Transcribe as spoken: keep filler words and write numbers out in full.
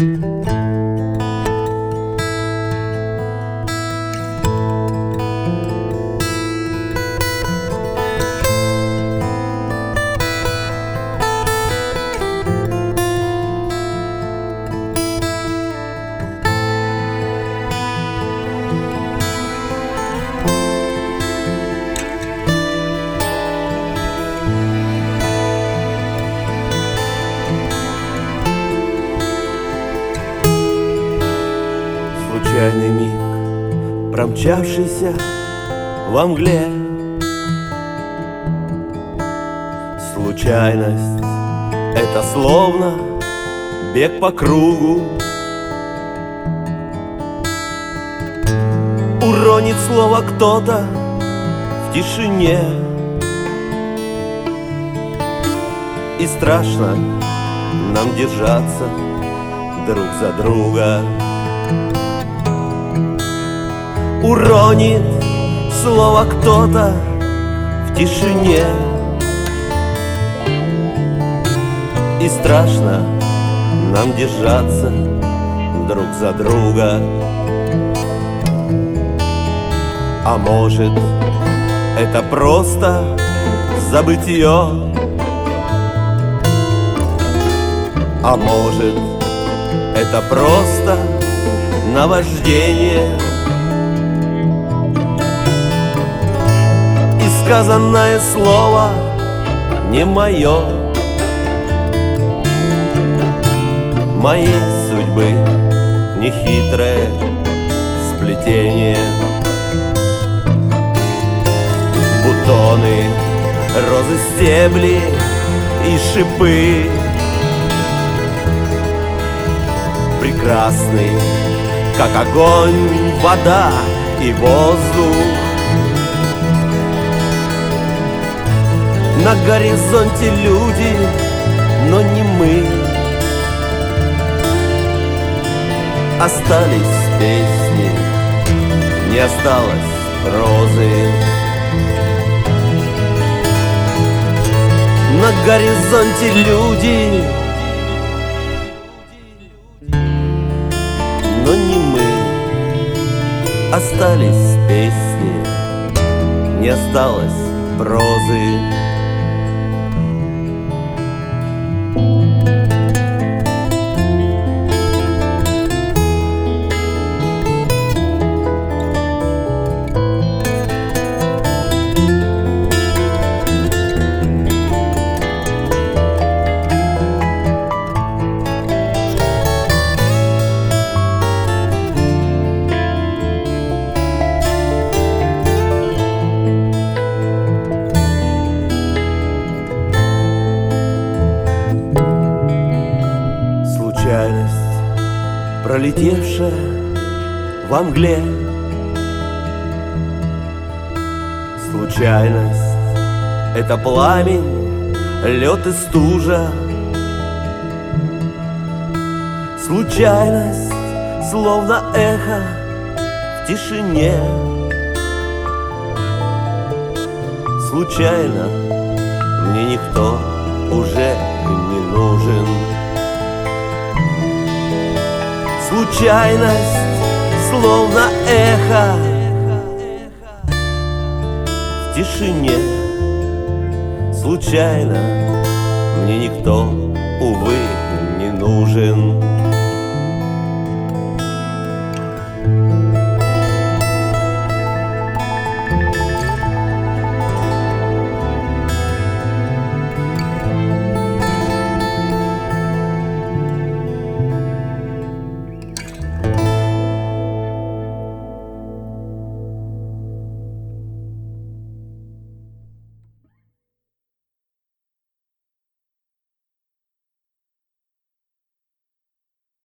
Случайный миг, промчавшийся во мгле. Случайность — это словно бег по кругу. Уронит слово кто-то в тишине, и страшно нам держаться друг за друга. Уронит слово кто-то в тишине, и страшно нам держаться друг за друга. А может, это просто забытье, а может, это просто наваждение. И сказанное слово не мое, моей судьбы нехитрое сплетение. Бутоны, розы, стебли и шипы, прекрасный, как огонь, вода и воздух. На горизонте люди, но не мы. Остались песни, не осталось прозы. На горизонте люди, но не мы. Остались песни, не осталось прозы. Случайность, пролетевшая во мгле. Случайность — это пламень, лед и стужа. Случайность, словно эхо в тишине. Случайно мне никто уже не нужен. Случайность, словно эхо в тишине. Случайно мне никто, увы,